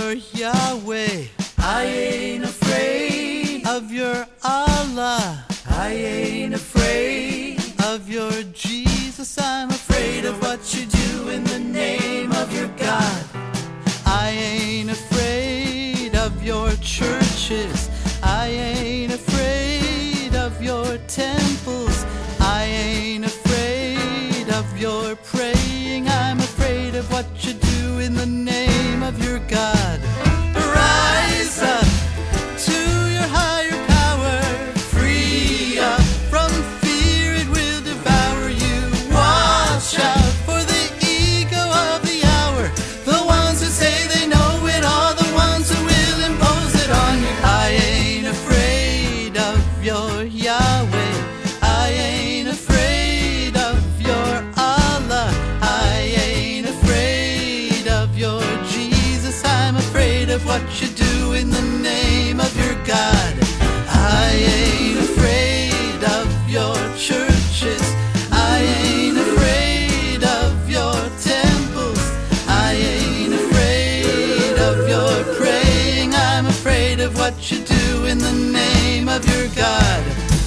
your Yahweh. I ain't afraid Of your Allah. I ain't afraid Of your Jesus. I'm afraid of what you do in the name of your God. I ain't afraid of your churches. I ain't afraid of your temples. I ain't afraid of your praying. I'm afraid of what you do in the name of your God. Rise up to your higher power. Free up from fear, it will devour you. Watch out for the ego of the hour. The ones who say they know it all, the ones who will impose it on you. I ain't afraid of your Yahweh. I ain't afraid of your Allah. I ain't afraid of your Jesus. I'm afraid of what you do in the name of your God. I ain't afraid of your churches. I ain't afraid of your temples. I ain't afraid of your praying. I'm afraid of what you do in the name of your God.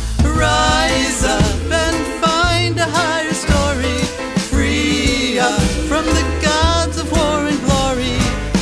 Rise up and find a higher story. Free up from the gods of war and glory.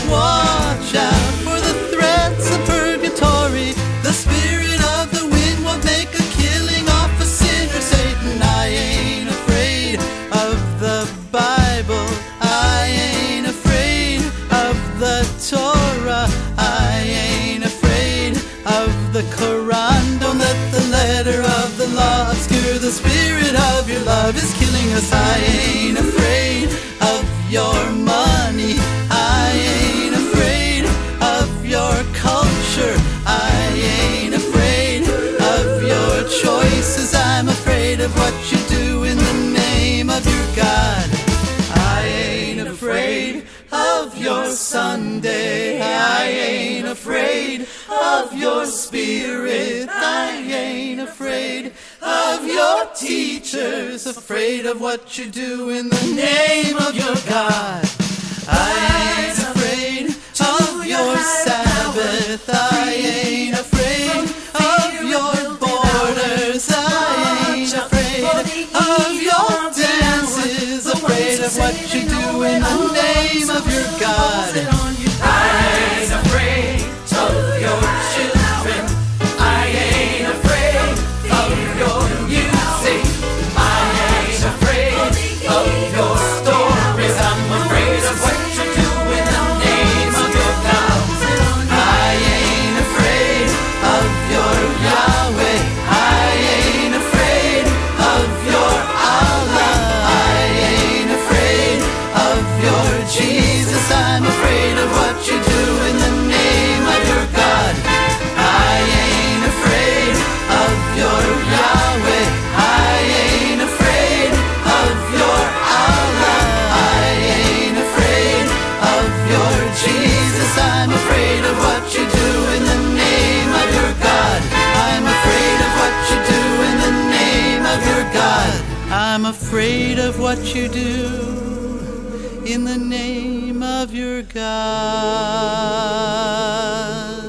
Watch out for the threats of purgatory. The spirit of the wind will make a killing off a sinner, Satan. I ain't afraid of the Bible. I ain't afraid of the Torah. I ain't afraid of the Quran. Don't let the letter of the law obscure the spirit of your love is killing us. I ain't afraid of your money. I ain't afraid of your culture. I ain't afraid of your choices. I'm afraid of what you do in the name of your God. I ain't afraid of your Sunday. I ain't afraid of your spirit. I ain't afraid of your teachers. Afraid of what you do in the name of your God. I ain't afraid of your Sabbath. I ain't afraid of your borders. I ain't afraid of your dances. Afraid of what you do in the name of your God. I ain't afraid of your children. I ain't afraid of your music. I ain't afraid of your stories. I'm afraid of what you do in the name of your God. I ain't afraid of your Yahweh. I ain't afraid of your Allah. I ain't afraid of your Jesus. I'm afraid of what you do in the name of your God. I ain't afraid of your Yahweh. I ain't afraid of your Allah. I ain't afraid of your Jesus. I'm afraid of what you do in the name of your God. I'm afraid of what you do in the name of your God. I'm afraid of what you do in the name of your God.